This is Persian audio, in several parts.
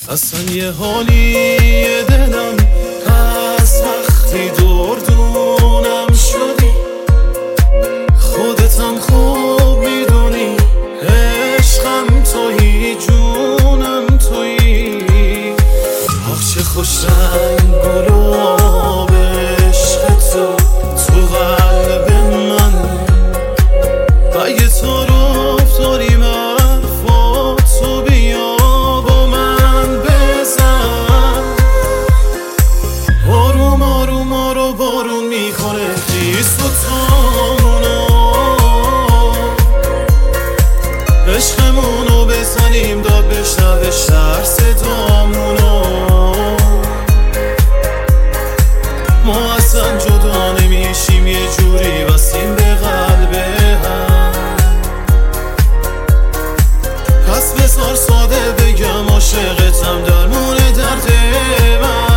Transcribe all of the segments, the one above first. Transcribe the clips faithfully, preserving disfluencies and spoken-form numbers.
اصلا یه حالی دلم از وقتی دردونم شدی، خودتم خوب میدونی عشقم تویی، جونم تویی. آخ چه خوش رنگ گلاب عشق تو تو قلب من، اگه تو رفت داریم حرفاتو بیا با من بزن. آروم آروم آرو بارون میکنه خیس و تامونو، عشقمونو بزنیم داد بشنوه شهر صدامونو. ما اصلا جدا نمیشیم، یه جوری واسیم به قلب هم. پس بذار ساده بگم عاشقتم درمون درد من.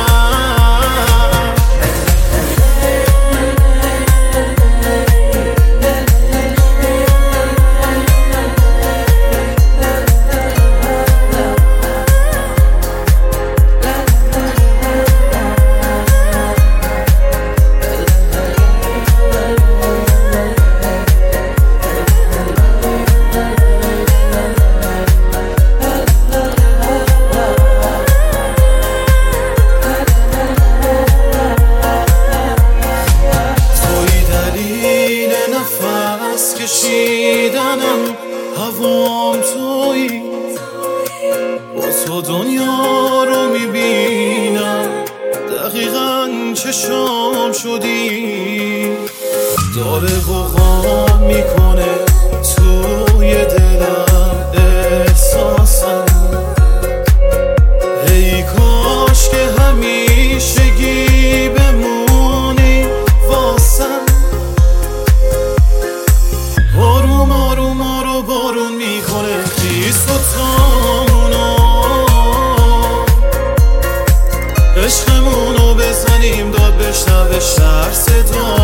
کشیدنم هوام تویی، با تو دنیا رو میبینم دقیقاً چشام شدی. داره غوغا میکنه توی دلم احساسم، ای کاش که همیشگی بمونی واسم. آروم آروم آرو بارون میکنه خیس و تامونو، عشقمونو بزنیم داد بشنوه شهر صدا.